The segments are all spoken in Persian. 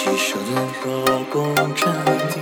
چی شده را گم کردی؟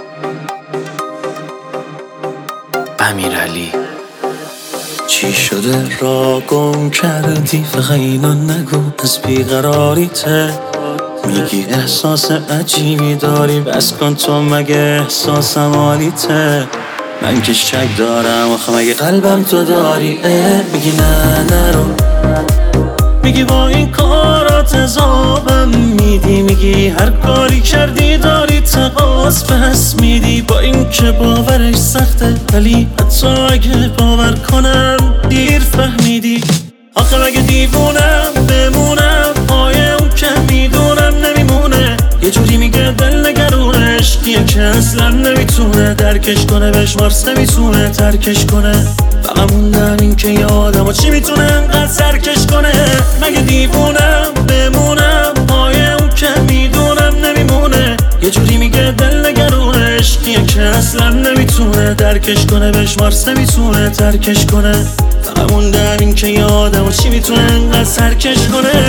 امیرعلی. چی شده را گم کردی؟ فقط اینو نگو از بیقراریته. میگی احساس عجیبی داری، بس کن تو مگه احساسم حالیته؟ من که شک دارم آخه مگه قلبم تو داری؟ میگی نه نرو، میگی با این کارات عذابم میدی، میگی هر کاری کردی داری تقاص پس میدی. با این که باورش سخته ولی حتی اگه باور کنم دیر فهمیدی. آخه مگه دیوونم بمونم پای اون که میدونم نمیمونه؟ یه جوری میگه دل نگرونه، عشقیه که اصلا نمیتونه درکش کنه، بشمارس نمیتونه ترکش کنه. فقط موندم این که یه آدمو چی میتونه انقدر سرکش کنه؟ مگه دیوونم بمونم پای اون که میدونم نمیمونه؟ یه جوری میگه دل نگرونه، عشقیه که اصلا نمیتونه درکش کنه، بشمارس نمیتونه ترکش کنه. فقط موندم این که یه آدمو چی میتونه انقدر سرکش کنه؟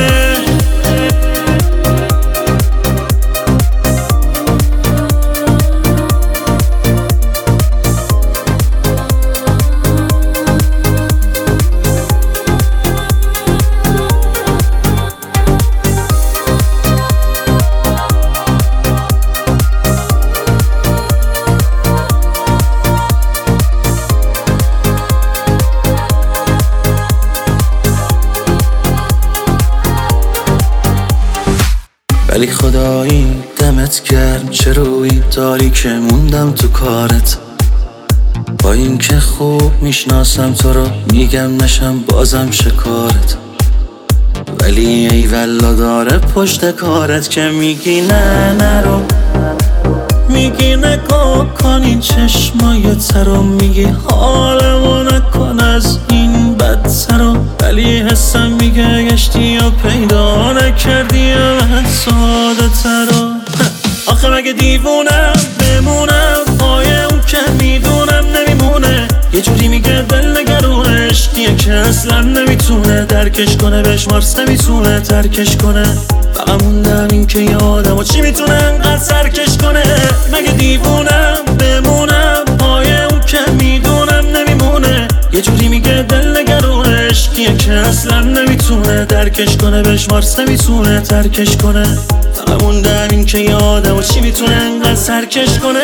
ولی خدایی دمت گرم چه روی داری که موندم تو کارت. با این که خوب میشناسم تو رو میگم نشم بازم شکارت. ولی ای والا داره پشت کارت که میگی نه نرو، میگی نگاه کن این چشمای ترو، میگی حالمو نکن از این بدترو. ولی حسم میگه گشتی یا پیدا نکردی یا ساده ترو. آخه مگه دیوونم بمونم پای اون که میدونم نمیمونه؟ یه جوری میگه دل نگرونه، عشقیه که اصلا نمیتونه درکش کنه، بشمارس نمیتونه ترکش کنه. فقط موندم این که یه آدمو چی میتونه انقدر سرکش کنه؟ مگه دیوونم بمونم پای اون که میدونم نمیمونه؟ یه جوری میگه دل نگرونه، عشقیه که اصلا نمیتونه درکش کنه، بشمارس نمیتونه ترکش کنه. فقط موندم این که یه آدمو چی میتونه انقدر سرکش کنه؟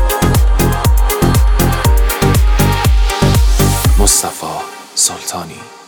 مصطفی سلطانی.